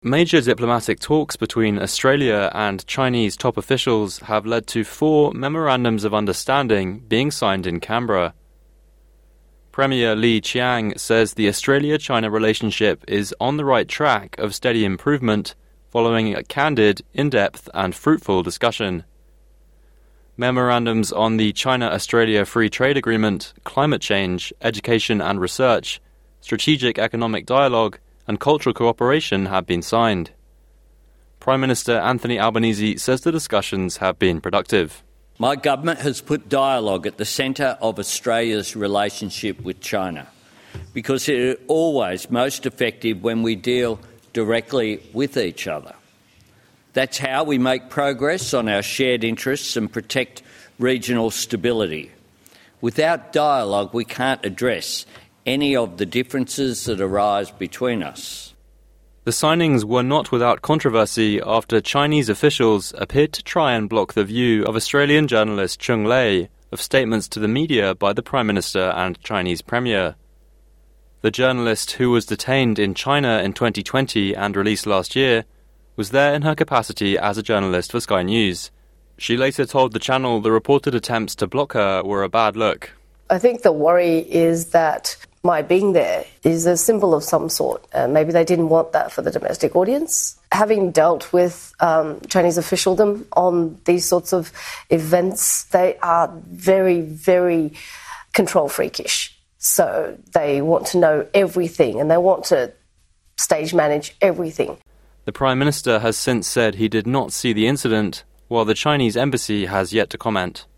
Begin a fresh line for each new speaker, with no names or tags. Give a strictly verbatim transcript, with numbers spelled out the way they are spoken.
Major diplomatic talks between Australia and Chinese top officials have led to four memorandums of understanding being signed in Canberra. Premier Li Qiang says the Australia-China relationship is on the right track of steady improvement following a candid, in-depth and fruitful discussion. Memorandums on the China-Australia Free Trade Agreement, climate change, education and research, strategic economic dialogue and cultural cooperation have been signed. Prime Minister Anthony Albanese says the discussions have been productive.
My government has put dialogue at the centre of Australia's relationship with China because it is always most effective when we deal directly with each other. That's how we make progress on our shared interests and protect regional stability. Without dialogue, we can't address any of the differences that arise between us.
The signings were not without controversy after Chinese officials appeared to try and block the view of Australian journalist Cheng Lei of statements to the media by the Prime Minister and Chinese Premier. The journalist, who was detained in China in twenty twenty and released last year, was there in her capacity as a journalist for Sky News. She later told the channel the reported attempts to block her were a bad look.
I think the worry is that my being there is a symbol of some sort. Uh, maybe they didn't want that for the domestic audience. Having dealt with um, Chinese officialdom on these sorts of events, they are very, very control freakish. So they want to know everything and they want to stage manage everything.
The Prime Minister has since said he did not see the incident, while the Chinese embassy has yet to comment.